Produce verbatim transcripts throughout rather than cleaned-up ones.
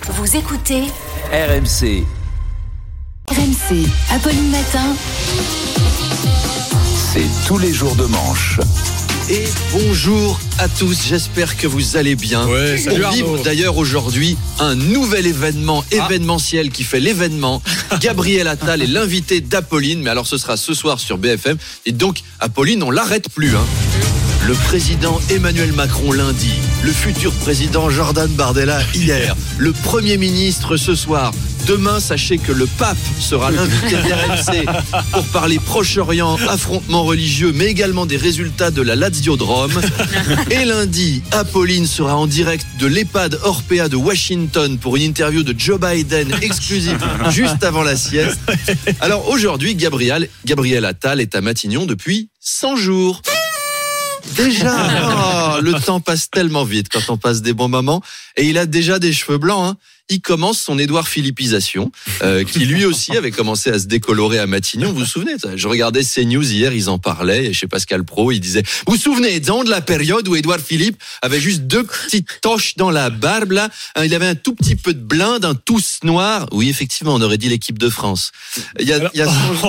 Vous écoutez R M C. R M C, Apolline Matin. C'est tous les jours de manche. Et bonjour à tous, j'espère que vous allez bien. Ouais, salut On vibre Arnaud. d'ailleurs aujourd'hui un nouvel événement événementiel qui fait l'événement. Gabriel Attal est l'invité d'Apolline, mais alors ce sera ce soir sur B F M. Et donc Apolline, on l'arrête plus. Hein. Le président Emmanuel Macron lundi, le futur président Jordan Bardella hier, le Premier ministre ce soir. Demain, sachez que le pape sera l'invité de R M C pour parler Proche-Orient, affrontements religieux, mais également des résultats de la Lazio de Rome. Et lundi, Apolline sera en direct de l'EHPAD Orpea de Washington pour une interview de Joe Biden exclusive juste avant la sieste. Alors aujourd'hui, Gabriel, Gabriel Attal est à Matignon depuis cent jours. Déjà, oh, le temps passe tellement vite quand on passe des bons moments. Et il a déjà des cheveux blancs. Hein. Il commence son Édouard Philippisation, euh, qui lui aussi avait commencé à se décolorer à Matignon. Vous vous souvenez? Je regardais CNews hier, ils en parlaient. Et chez Pascal Praud, il disait: vous vous souvenez de la période où Édouard Philippe avait juste deux petites taches dans la barbe là. Il avait un tout petit peu de blinde, un tous noir. Oui, effectivement, on aurait dit l'équipe de France. Il y a, il y a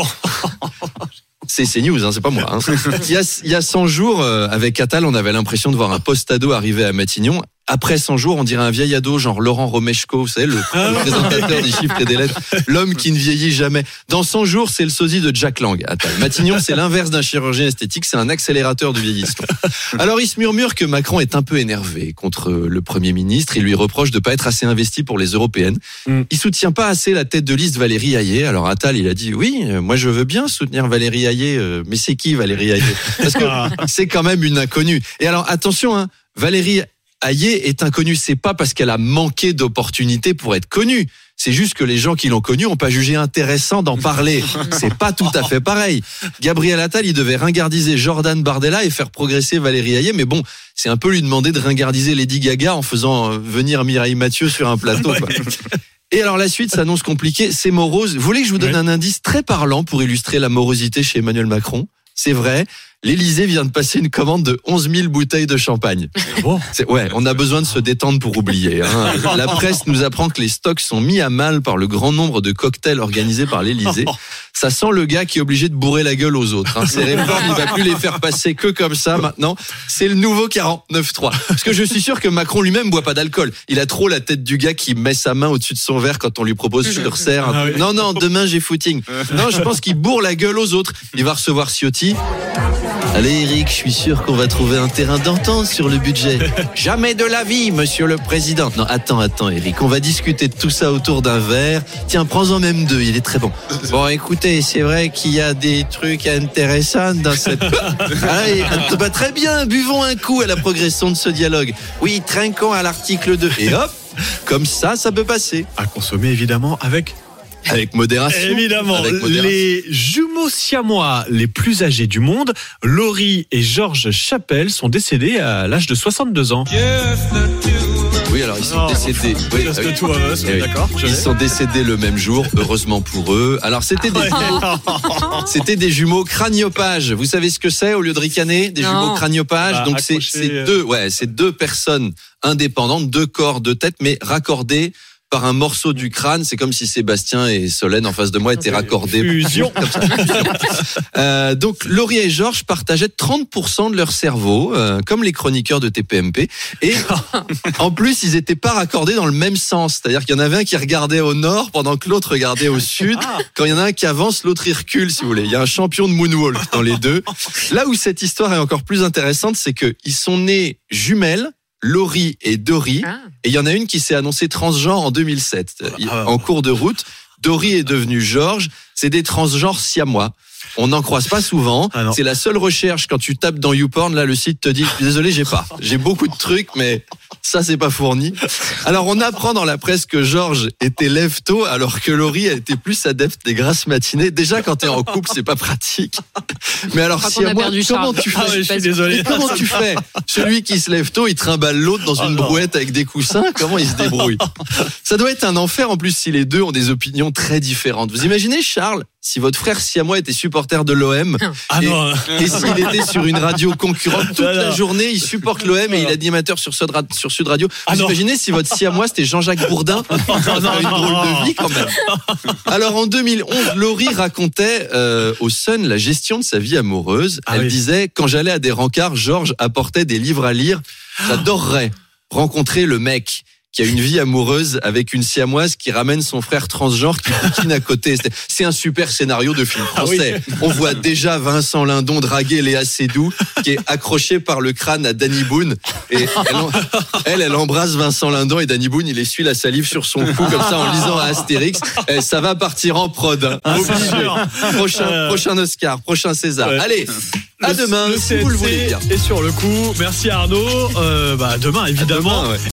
C'est CNews, hein, c'est pas moi. Hein. Il y a, il y a cent jours, euh, avec Attal, on avait l'impression de voir un post-ado arriver à Matignon. Après cent jours, on dirait un vieil ado, genre Laurent Romeshko, vous savez, le, le présentateur des chiffres et des lettres, l'homme qui ne vieillit jamais. Dans cent jours, c'est le sosie de Jack Lang. Attal. Matignon, c'est l'inverse d'un chirurgien esthétique, c'est un accélérateur du vieillissement. Alors, il se murmure que Macron est un peu énervé contre le Premier ministre. Il lui reproche de pas être assez investi pour les européennes. Mm. Il soutient pas assez la tête de liste Valérie Hayé. Alors, Attal, il a dit, oui, moi je veux bien soutenir Valérie Hayé, mais c'est qui Valérie Hayé? Parce que c'est quand même une inconnue. Et alors, attention, hein, Valérie Hayé est inconnue, c'est pas parce qu'elle a manqué d'opportunités pour être connue. C'est juste que les gens qui l'ont connue n'ont pas jugé intéressant d'en parler. C'est pas tout à fait pareil. Gabriel Attal, il devait ringardiser Jordan Bardella et faire progresser Valérie Hayé, mais bon, c'est un peu lui demander de ringardiser Lady Gaga en faisant venir Mireille Mathieu sur un plateau. Quoi. Et alors la suite s'annonce compliquée, c'est morose. Vous voulez que je vous donne un indice très parlant pour illustrer la morosité chez Emmanuel Macron? C'est vrai, l'Élysée vient de passer une commande de onze mille bouteilles de champagne. Bon. C'est, ouais, on a besoin de se détendre pour oublier. Hein. La presse nous apprend que les stocks sont mis à mal par le grand nombre de cocktails organisés par l'Élysée. Ça sent le gars qui est obligé de bourrer la gueule aux autres. Hein. Ces réformes, il va plus les faire passer que comme ça maintenant. C'est le nouveau quarante-neuf trois. Parce que je suis sûr que Macron lui-même boit pas d'alcool. Il a trop la tête du gars qui met sa main au-dessus de son verre quand on lui propose sur serre. Ah oui. Non, non, demain j'ai footing. Non, je pense qu'il bourre la gueule aux autres. Il va recevoir Ciotti. Allez Eric, je suis sûr qu'on va trouver un terrain d'entente sur le budget. Jamais de la vie, monsieur le président. Non, attends, attends Eric, on va discuter de tout ça autour d'un verre. Tiens, prends-en même deux, il est très bon. Bon, écoutez, c'est vrai qu'il y a des trucs intéressants dans cette... Allez, bah, très bien, buvons un coup à la progression de ce dialogue. Oui, trinquons à l'article deux. Et hop, comme ça, ça peut passer. À consommer évidemment avec... Avec modération. Évidemment, avec modération. Les jumeaux siamois les plus âgés du monde, Laurie et Georges Chapelle, sont décédés à l'âge de soixante-deux ans. Oui, alors ils sont oh, décédés. Oui, Just oui. the two of us, oui. D'accord. Ils sont décédés le même jour, heureusement pour eux. Alors c'était des jumeaux, c'était des jumeaux craniopages. Vous savez ce que c'est au lieu de ricaner? Des non. jumeaux craniopages. Bah, donc c'est, c'est deux, ouais, c'est deux personnes indépendantes, deux corps, deux têtes, mais raccordées par un morceau du crâne. C'est comme si Sébastien et Solène en face de moi étaient raccordés. Fusion. Comme ça. euh, donc Laurie et Georges partageaient trente pour cent de leur cerveau, euh, comme les chroniqueurs de T P M P. Et en plus, ils étaient pas raccordés dans le même sens. C'est-à-dire qu'il y en avait un qui regardait au nord pendant que l'autre regardait au sud. Quand il y en a un qui avance, l'autre il recule, si vous voulez. Il y a un champion de moonwalk dans les deux. Là où cette histoire est encore plus intéressante, c'est que ils sont nés jumelles, Laurie et Dory, ah. et il y en a une qui s'est annoncée transgenre en deux mille sept. Ah. En cours de route, Dory est devenue Georges, c'est des transgenres siamois. On n'en croise pas souvent. Ah c'est la seule recherche quand tu tapes dans YouPorn. Là, le site te dit désolé, j'ai pas. J'ai beaucoup de trucs, mais ça, c'est pas fourni. Alors, on apprend dans la presse que Georges était lève-tôt, alors que Laurie a été plus adepte des grasses matinées. Déjà, quand t'es en couple, c'est pas pratique. Mais alors, si à moi, comment tu fais? Ah ouais, je suis désolé. Comment tu fais? Celui qui se lève tôt, il trimballe l'autre dans une oh brouette avec des coussins. Comment il se débrouille? Ça doit être un enfer en plus si les deux ont des opinions très différentes. Vous imaginez Charles? si votre frère siamois était supporter de l'O M Ah et, non. et s'il était sur une radio concurrente toute Non, non. la journée, il supporte l'O M et il est animateur sur Sud, Ra- sur Sud Radio. Ah Vous non. imaginez si votre siamois c'était Jean-Jacques Bourdin? Ça serait une drôle de vie quand même. Alors en deux mille onze, Laurie racontait euh, au Sun la gestion de sa vie amoureuse. Ah Elle oui. disait: quand j'allais à des rencarts, Georges apportait des livres à lire. J'adorerais rencontrer le mec qui a une vie amoureuse avec une siamoise qui ramène son frère transgenre qui bouquine à côté. C'est- C'est un super scénario de film français. On voit déjà Vincent Lindon draguer Léa Seydoux qui est accrochée par le crâne à Danny Boone. Et elle, en- elle, elle embrasse Vincent Lindon et Danny Boone, il essuie la salive sur son cou comme ça en lisant à Astérix. Et ça va partir en prod. Hein. Ah, c'est Obligé. sûr. Prochain, Euh, prochain Oscar, prochain César. ouais. Allez, à Le- demain le si vous le voulez C N C bien. est sur le coup. Merci Arnaud. Euh, bah, demain, évidemment. À demain, ouais.